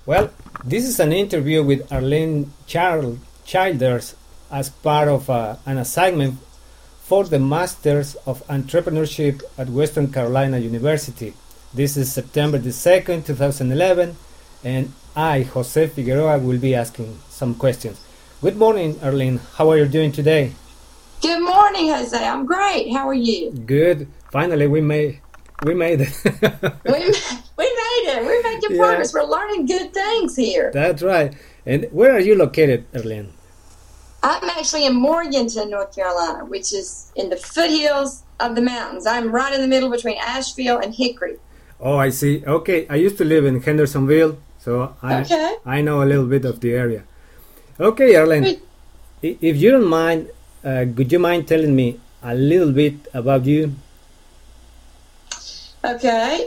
Well, this is an interview with Arlene Childers as part of an assignment for the Masters of Entrepreneurship at Western Carolina University. This is September the 2nd, 2011, and I, Jose Figueroa, will be asking some questions. Good morning, Arlene. How are you doing today? Good morning, Jose. I'm great. How are you? Good. Finally, we made it. we made it. We're making progress. We're learning good things here. That's right. And where are you located, Arlene? I'm actually in Morganton, North Carolina, which is in the foothills of the mountains. I'm right in the middle between Asheville and Hickory. Oh, I see. Okay, I used to live in Hendersonville, so I know a little bit of the area. Okay, Arlene, if you don't mind, would you mind telling me a little bit about you? Okay.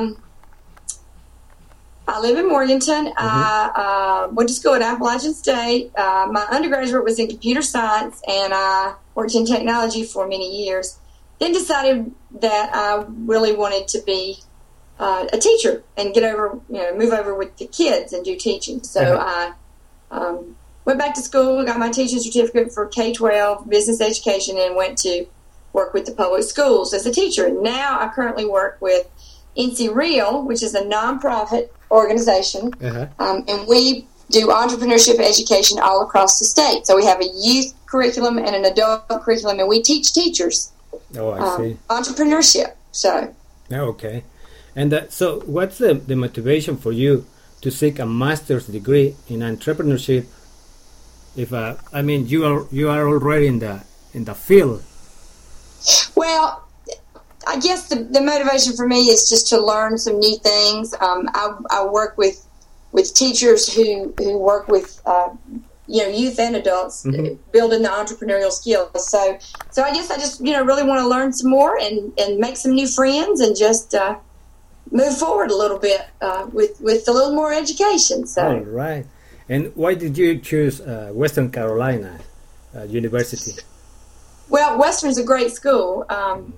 I live in Morganton. Mm-hmm. I went to school at Appalachian State. My undergraduate was in computer science, and I worked in technology for many years. Then decided that I really wanted to be a teacher and move over with the kids and do teaching. So I went back to school, got my teaching certificate for K-12 business education, and went to work with the public schools as a teacher. And now I currently work with NC Real, which is a nonprofit organization, and we do entrepreneurship education all across the state. So we have a youth curriculum and an adult curriculum, and we teach teachers entrepreneurship. So okay. And so what's the motivation for you to seek a master's degree in entrepreneurship? If you are already in the field. Well, I guess the motivation for me is just to learn some new things. I work with teachers who work with youth and adults, building the entrepreneurial skills. So I guess I just really want to learn some more and make some new friends and just move forward a little bit with a little more education. So. All right. And why did you choose Western Carolina University? Well, Western's a great school, and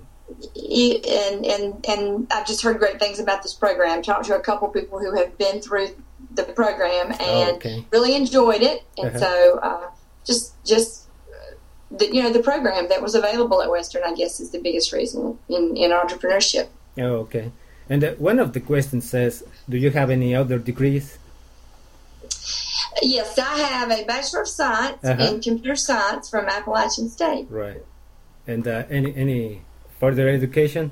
I've just heard great things about this program. Talked to a couple people who have been through the program and really enjoyed it, and so the program that was available at Western, I guess, is the biggest reason in entrepreneurship. Oh, okay. And one of the questions says, do you have any other degrees? Yes, I have a Bachelor of Science in Computer Science from Appalachian State. Right. And any further education?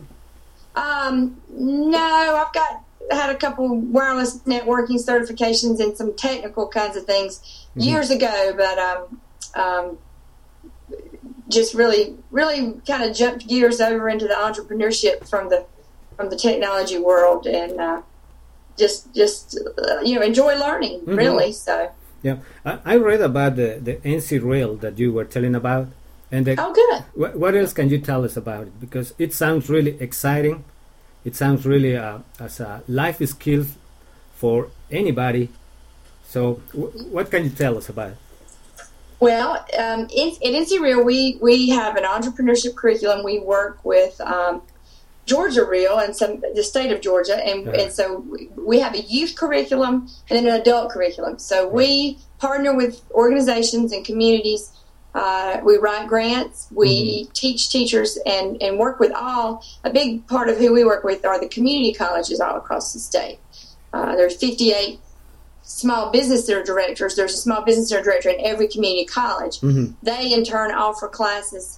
No, I've had a couple wireless networking certifications and some technical kinds of things years ago, but just really kind of jumped gears over into the entrepreneurship from the technology world, and just enjoy learning, really. So yeah, I read about the NC Real that you were telling about, and good. What else can you tell us about it? Because it sounds really exciting. It sounds really as a life skills for anybody. So what can you tell us about it? Well, at NC Real, we have an entrepreneurship curriculum. We work with Georgia Real and the state of Georgia, and so we have a youth curriculum and an adult curriculum. So we partner with organizations and communities. We write grants. We teach teachers and work with all. A big part of who we work with are the community colleges all across the state. There's 58 small business center directors. There's a small business center director in every community college. They in turn offer classes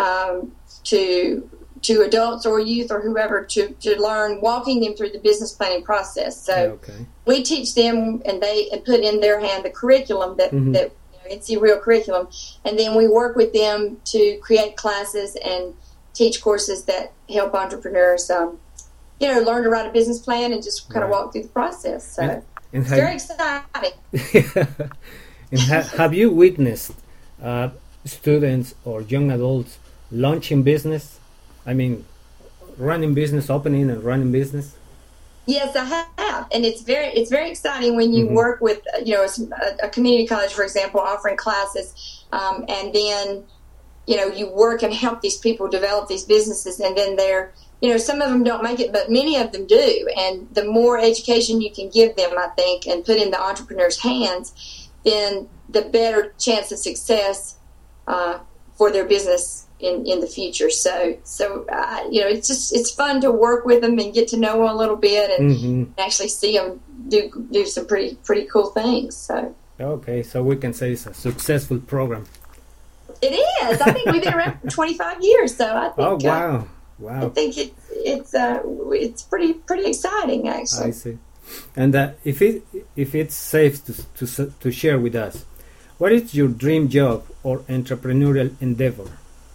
to adults or youth or whoever to learn, walking them through the business planning process. So we teach them, and they put in their hand the curriculum that NC Real curriculum, and then we work with them to create classes and teach courses that help entrepreneurs, learn to write a business plan and just kind of walk through the process. So it's very exciting. And have you witnessed students or young adults launching business? I mean, running business, opening and running business. Yes, I have, and it's very exciting when you work with a community college, for example, offering classes, and then you work and help these people develop these businesses, and then they're some of them don't make it, but many of them do. And the more education you can give them, I think, and put in the entrepreneur's hands, then the better chance of success for their business in the future. So it's fun to work with them and get to know them a little bit and actually see them do some pretty cool things. So okay, so we can say it's a successful program. It is. I think we've been around for 25 years, so I think. Oh wow! I think it's pretty exciting, actually. I see. And if it's safe to share with us, what is your dream job or entrepreneurial endeavor?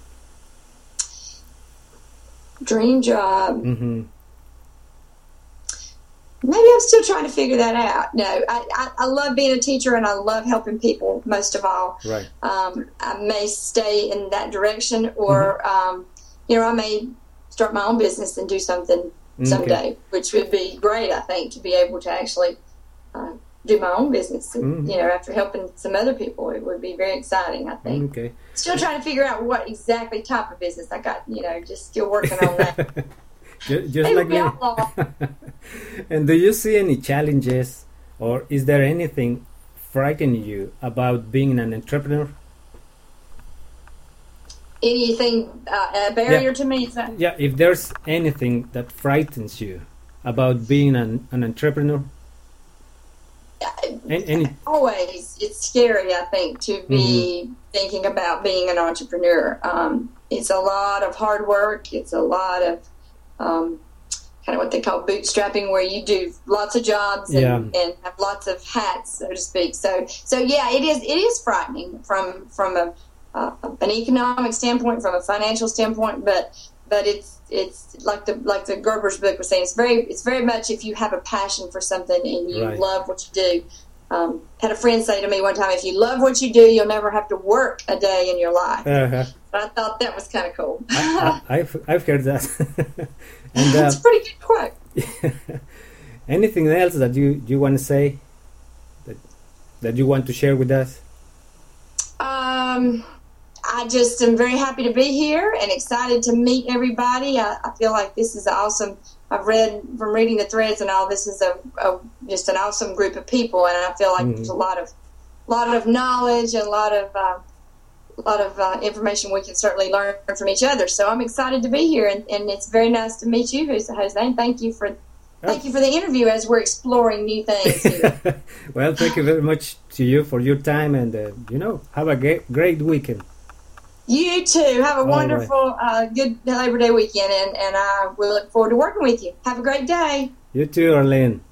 Dream job. Mm-hmm. Maybe I'm still trying to figure that out. No, I love being a teacher and I love helping people most of all. Right. I may stay in that direction, or I may start my own business and do something someday, which would be great. I think to be able to actually do my own business, and, after helping some other people, it would be very exciting. I think. Okay. Still trying to figure out what exactly type of business I got. Just still working on that. Just like me. And do you see any challenges, or is there anything frightening you about being an entrepreneur? Anything a barrier to me? Is that? Yeah, if there's anything that frightens you about being an entrepreneur. Always, it's scary, I think, to be thinking about being an entrepreneur. It's a lot of hard work. It's a lot of kind of what they call bootstrapping, where you do lots of jobs and have lots of hats, so to speak. So yeah, it is frightening from an economic standpoint, from a financial standpoint, but it's like the Gerber's book was saying, it's very much if you have a passion for something and you love what you do. Had a friend say to me one time, if you love what you do, you'll never have to work a day in your life. I thought that was kind of cool. I've heard that. And that's a pretty good quote. Anything else that you want to say that you want to share with us? I just am very happy to be here and excited to meet everybody. I feel like this is awesome. I've read from reading the threads and all. This is just an awesome group of people, and I feel like there's a lot of knowledge and a lot of information we can certainly learn from each other. So I'm excited to be here, and it's very nice to meet you, Jose. Thank you for the interview as we're exploring new things here. Well, thank you very much to you for your time, and have a great weekend. You too. Have a wonderful, good Labor Day weekend, and I will look forward to working with you. Have a great day. You too, Arlene.